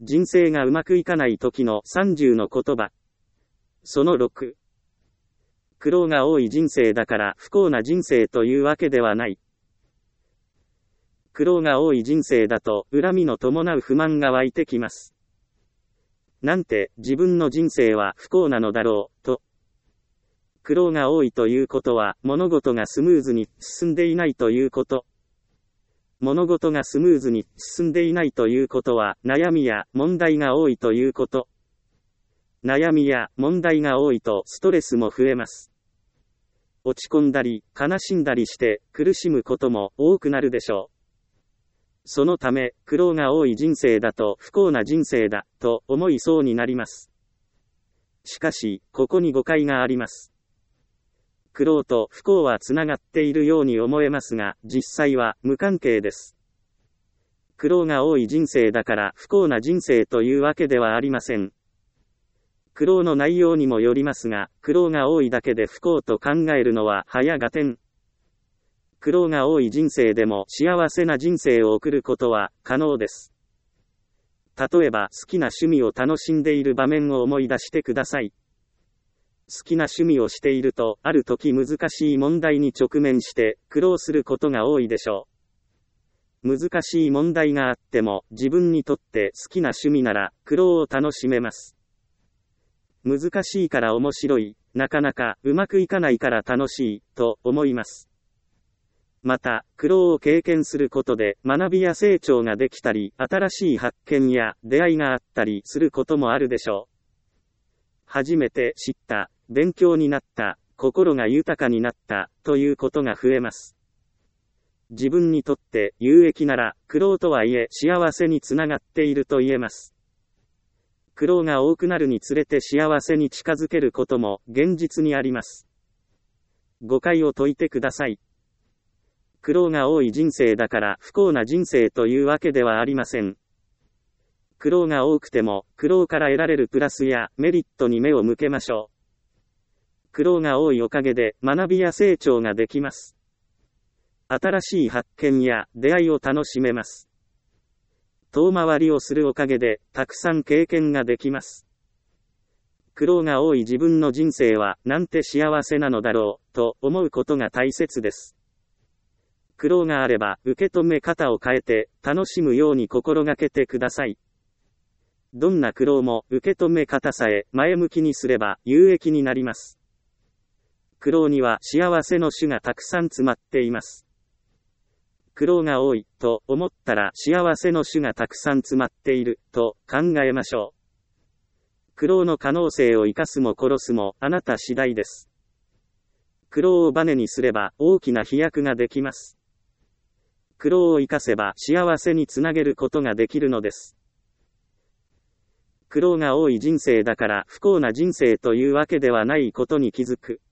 人生がうまくいかない時の30の言葉。その6。苦労が多い人生だから不幸な人生というわけではない。苦労が多い人生だと恨みの伴う不満が湧いてきます。なんて自分の人生は不幸なのだろう、と。苦労が多いということは物事がスムーズに進んでいないということ。物事がスムーズに進んでいないということは悩みや問題が多いということ。悩みや問題が多いとストレスも増えます。落ち込んだり悲しんだりして苦しむことも多くなるでしょう。そのため苦労が多い人生だと不幸な人生だと思いそうになります。しかしここに誤解があります。苦労と不幸はつながっているように思えますが、実際は無関係です。苦労が多い人生だから不幸な人生というわけではありません。苦労の内容にもよりますが、苦労が多いだけで不幸と考えるのは早合点。苦労が多い人生でも幸せな人生を送ることは可能です。例えば好きな趣味を楽しんでいる場面を思い出してください。好きな趣味をしていると、ある時難しい問題に直面して苦労することが多いでしょう。難しい問題があっても自分にとって好きな趣味なら苦労を楽しめます。難しいから面白い、なかなかうまくいかないから楽しい、と思います。また、苦労を経験することで学びや成長ができたり、新しい発見や出会いがあったりすることもあるでしょう。初めて知った、勉強になった、心が豊かになった、ということが増えます。自分にとって有益なら、苦労とはいえ幸せにつながっていると言えます。苦労が多くなるにつれて幸せに近づけることも現実にあります。誤解を解いてください。苦労が多い人生だから不幸な人生というわけではありません。苦労が多くても、苦労から得られるプラスやメリットに目を向けましょう。苦労が多いおかげで学びや成長ができます。新しい発見や出会いを楽しめます。遠回りをするおかげでたくさん経験ができます。苦労が多い自分の人生はなんて幸せなのだろうと思うことが大切です。苦労があれば受け止め方を変えて楽しむように心がけてください。どんな苦労も受け止め方さえ前向きにすれば有益になります。苦労には幸せの種がたくさん詰まっています。苦労が多いと思ったら幸せの種がたくさん詰まっていると考えましょう。苦労の可能性を生かすも殺すもあなた次第です。苦労をバネにすれば大きな飛躍ができます。苦労を生かせば幸せにつなげることができるのです。苦労が多い人生だから不幸な人生というわけではないことに気づく。